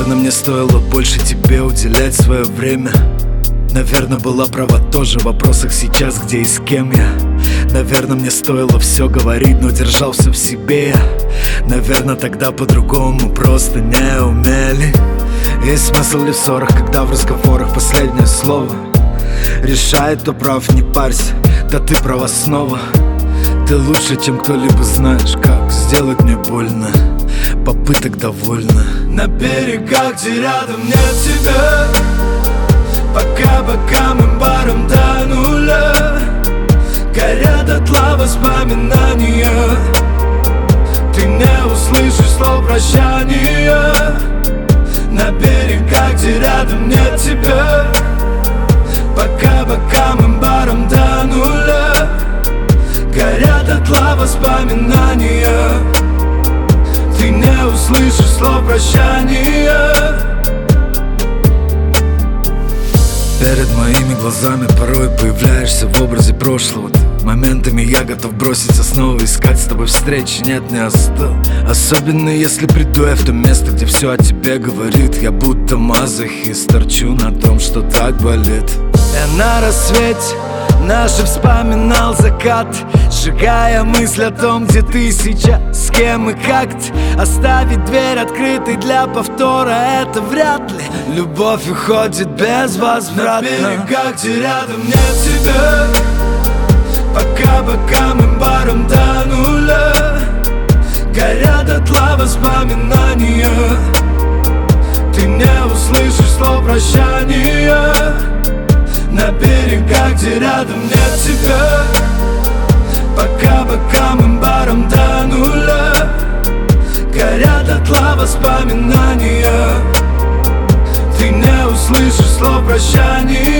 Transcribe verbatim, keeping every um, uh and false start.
Наверное, мне стоило больше тебе уделять свое время. Наверное, была права тоже в вопросах сейчас, где и с кем я. Наверное, мне стоило все говорить, но держал все в себе я. Наверное, тогда по-другому просто не умели. Есть смысл ли в ссорах, когда в разговорах последнее слово решает, кто прав, не парься, да ты права снова. Ты лучше, чем кто-либо знаешь, как сделать мне больно. Попыток довольно. На берегах, где рядом нет тебя, пока бокам и баром до нуля горят дотла воспоминания. Ты не услышишь слов прощания. На берегах, где рядом нет тебя, пока бокам и баром до нуля горят дотла воспоминания. Ты не услышишь слов прощания. Перед моими глазами порой появляешься в образе прошлого. Моментами я готов броситься снова, искать с тобой встречи, нет, не остыл. Особенно если приду я в то место, где все о тебе говорит. Я будто мазохист, торчу на том, что так болит. Я на рассвете наши вспоминал закат, сжигая мысль о том, где ты сейчас, с кем и как-то. Оставить дверь открытой для повтора — это вряд ли. Любовь уходит безвозвратно. На берегах, где рядом нет тебя, пока бокам и баром до нуля горят дотла воспоминания. Ты не услышишь слов прощания. На берегах, где рядом нет тебя, пока бокам и баром до нуля горят дотла воспоминания. Ты не услышишь слов прощания.